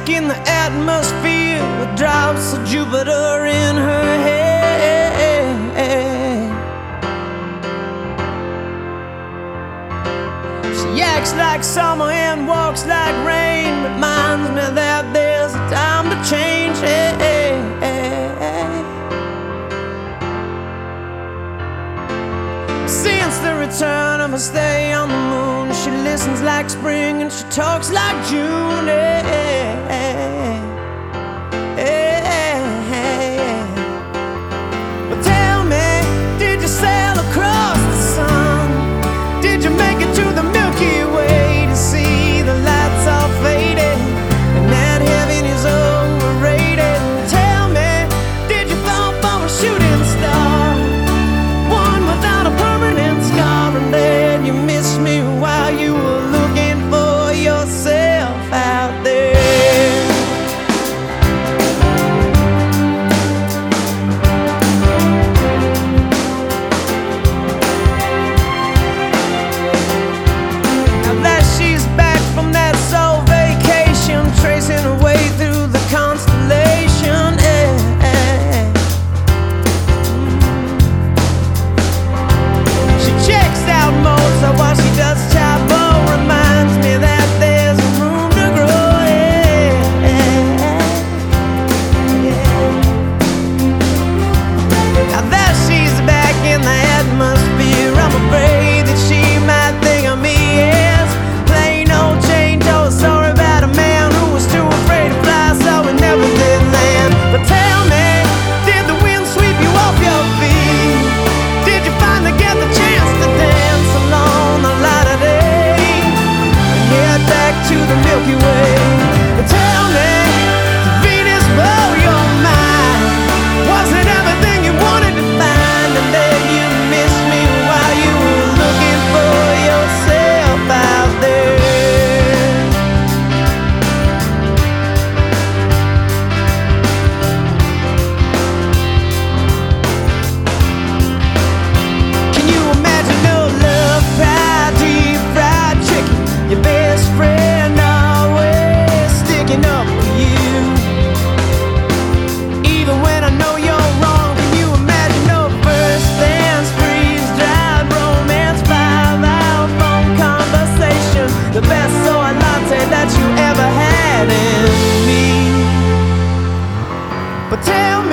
back in the atmosphere with drops of Jupiter in her head. She acts like summer and walks like rain, reminds me that there's a time to change. Since the return of her stay on the moon, she listens like spring and she talks like June. But tell me, did you sail across the sun? Did you make it to the Milky Way to see the lights all faded and that heaven is overrated? Tell me, did you fall for a shooting star, one without a permanent scar, and then you missed me while you were looking for yourself out there? Now that she's back from that soul vacation, tracing her way through the constellation, she checks out Mozart while she does Chavo, reminds me that there's room to grow. Now that she's back in the atmosphere, I'm afraid that she might think of me as plain old Jane Doe. Sorry about a man who was too afraid to fly, so he never did land. But tell me, did the wind sweep you off your feet? Did you finally get the chance to dance along the light of day and head back to the Milky Way? But tell me, did Venus blow your mind? Was it everything you wanted to find, and then you missed me while you were looking for yourself out there? Can you imagine no love, fried deep fried chicken, your best friend always sticking up for you, even when I know you're wrong? Can you imagine no first dance, freeze-dried romance, 5-hour phone conversation, the best soy latte that you ever had in me? But tell me,